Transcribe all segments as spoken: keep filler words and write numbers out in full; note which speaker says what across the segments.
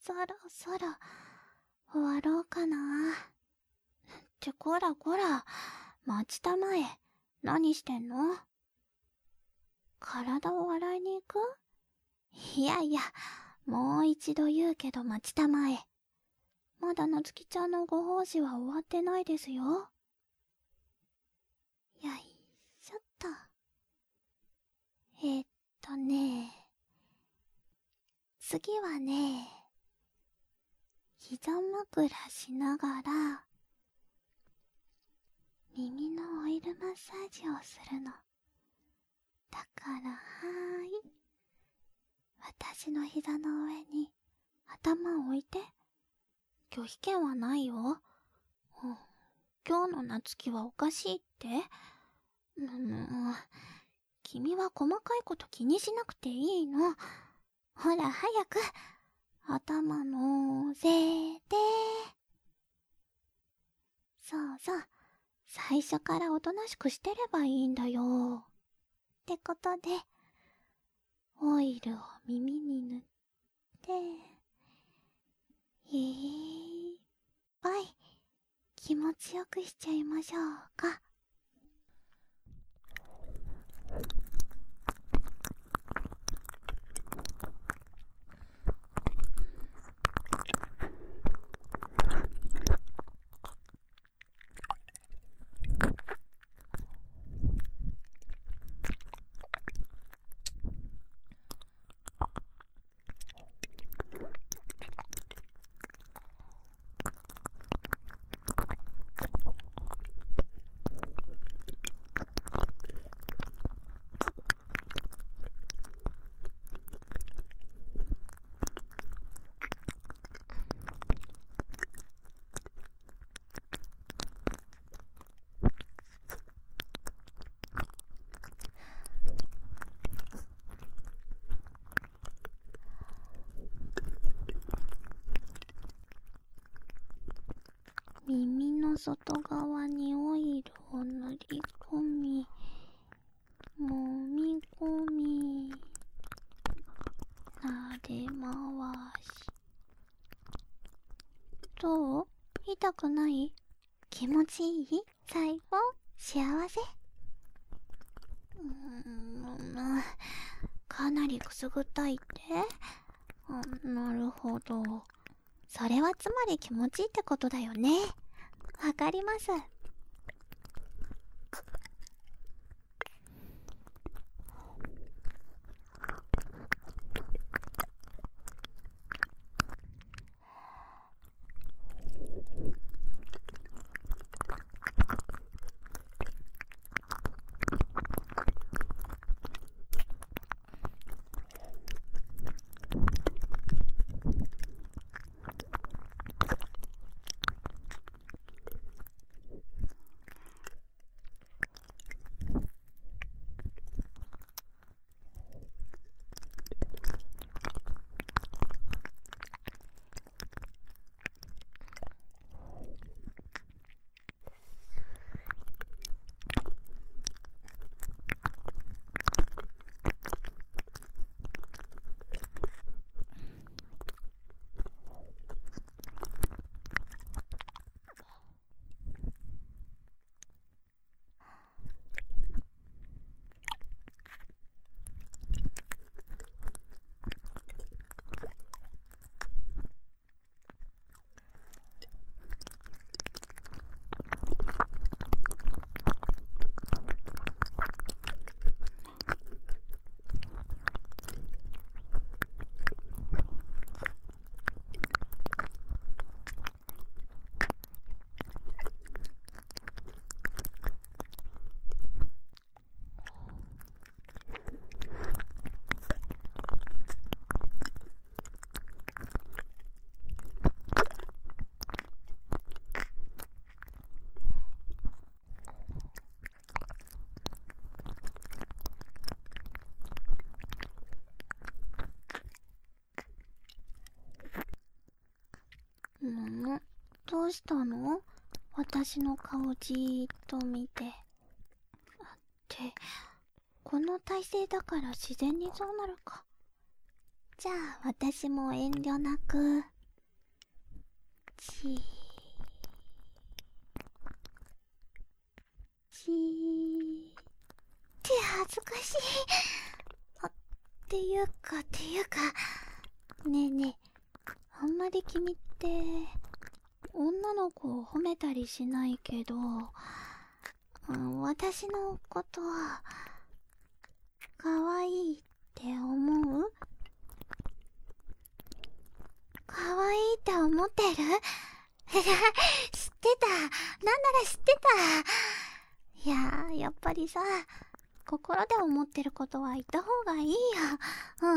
Speaker 1: そろそろ終わろうかな。ってこらこら、待ちたまえ。何してんの？体を洗いに行く？いやいや、もう一度言うけど待ちたまえ。まだなつきちゃんのご奉仕は終わってないですよ。よいしょっと。えー、っとね、次はね、膝枕しながら、耳のオイルマッサージをするの。だからはーい。私の膝の上に頭を置いて。拒否権はないよ。うん、今日の夏希はおかしいって？うん、君は細かいこと気にしなくていいの。ほら早く頭のせて。そうそう、最初からおとなしくしてればいいんだよ。ってことでオイルを耳に塗っていっぱい気持ちよくしちゃいましょうか。耳の外側にオイルを塗り込み、もみ込み、なで回し。どう？痛くない？気持ちいい？最後？幸せ？うーん、かなりくすぐったいって？あ、なるほど。それはつまり気持ちいいってことだよね。わかります。ん？どうしたの？私の顔じーっと見て。って、この体勢だから自然にそうなるか。じゃあ私も遠慮なくちちって恥ずかしい。あ、っていうかっていうか、ねえねえ、あんまり君って女の子を褒めたりしないけど、うん、私のことは可愛いって思う？可愛いって思ってる？知ってた。なんなら知ってた。いやー、やっぱりさ、心で思ってることは言った方がいいよ。うん。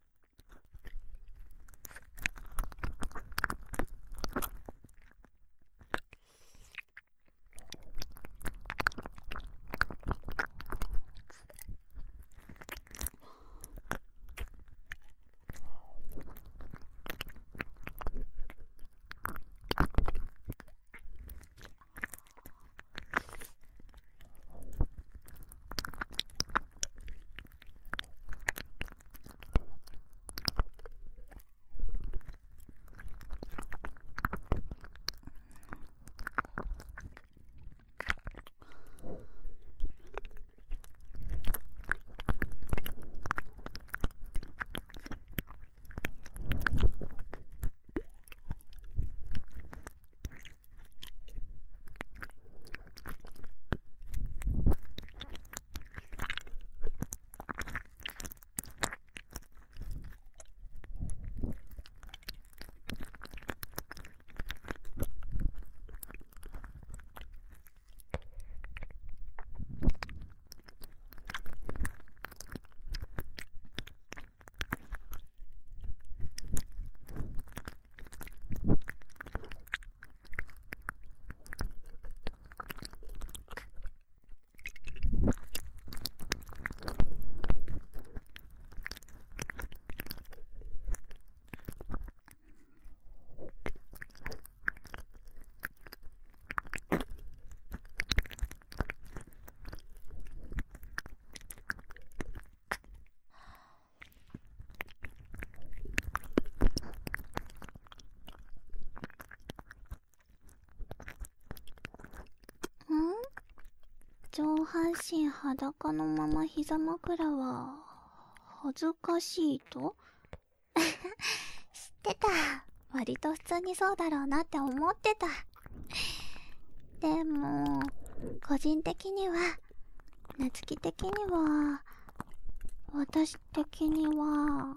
Speaker 1: 上半身裸のまま膝枕は恥ずかしいと？知ってた。割と普通にそうだろうなって思ってた。でも個人的には、夏希的には、私的には、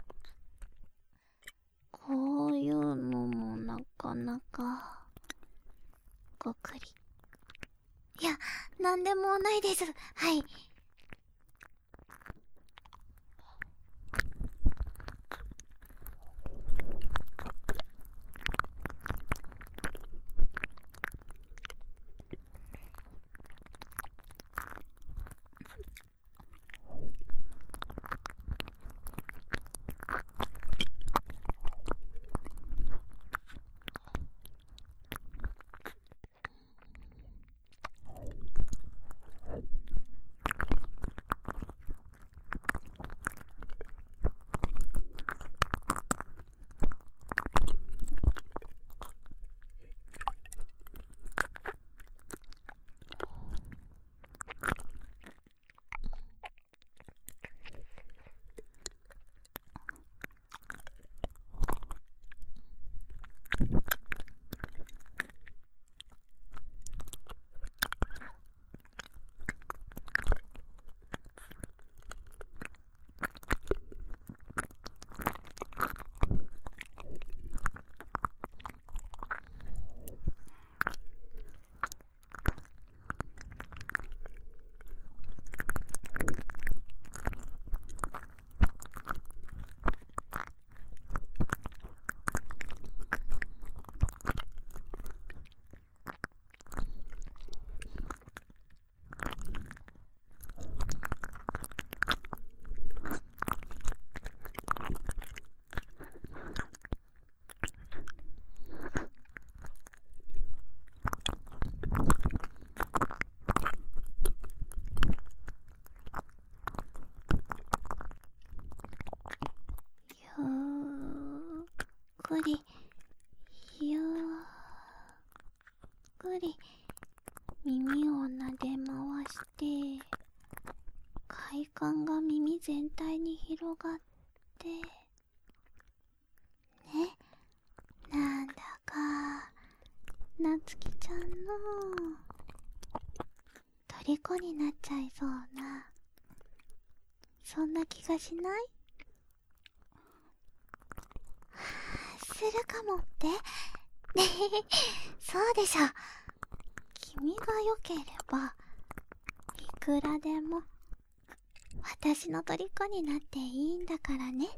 Speaker 1: こういうのもなかなかごくり。いや、なんでもないです。はい。ゆっくり、ゆっり耳を撫で回して快感が耳全体に広がってね、なんだかなつきちゃんの虜になっちゃいそうな、そんな気がしない？するかもってそうでしょ。君が良ければいくらでも私の虜になっていいんだからね。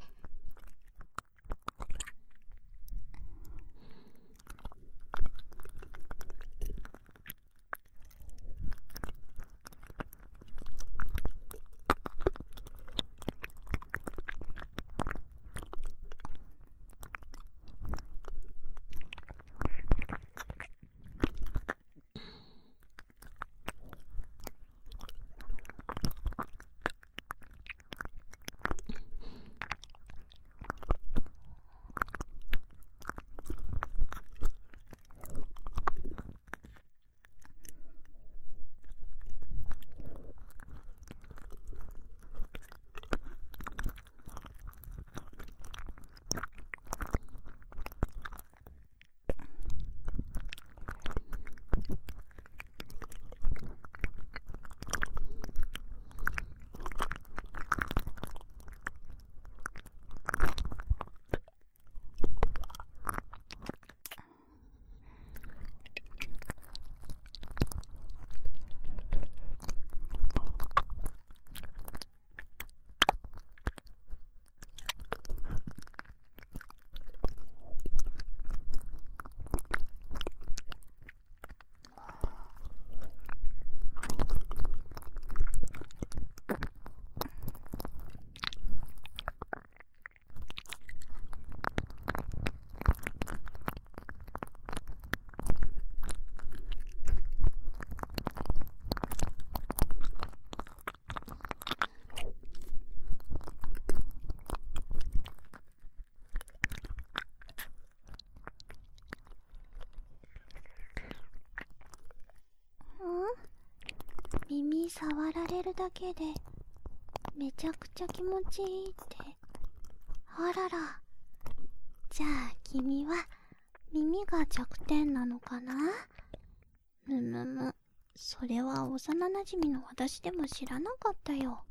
Speaker 1: 耳触られるだけでめちゃくちゃ気持ちいいって。あらら、じゃあ君は耳が弱点なのかな？むむむ、それは幼なじみの私でも知らなかったよ。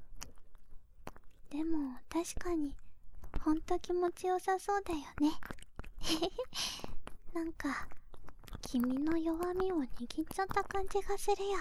Speaker 1: でも確かにほんと気持ちよさそうだよねなんか君の弱みを握っちゃった感じがするよ。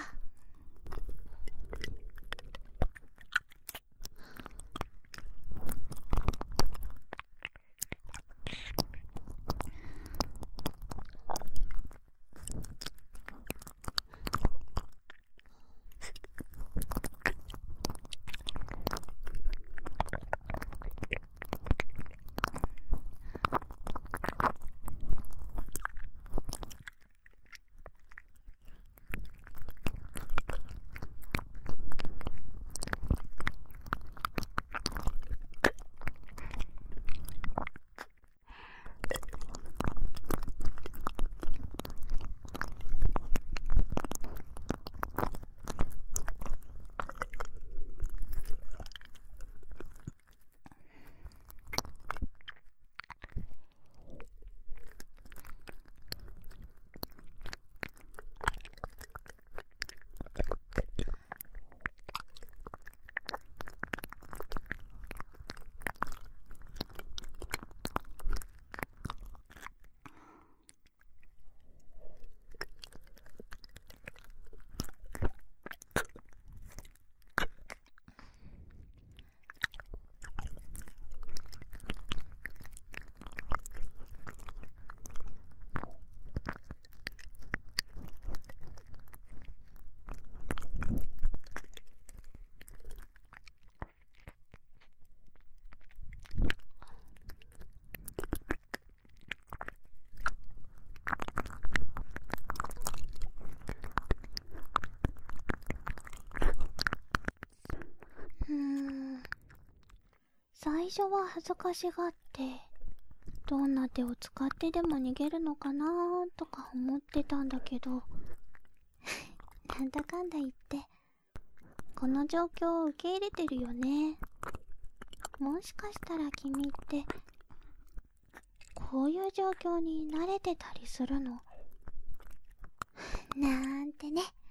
Speaker 1: うーん、最初は恥ずかしがってどんな手を使ってでも逃げるのかなーとか思ってたんだけどなんだかんだ言ってこの状況を受け入れてるよね。もしかしたら君ってこういう状況に慣れてたりするのなんてね。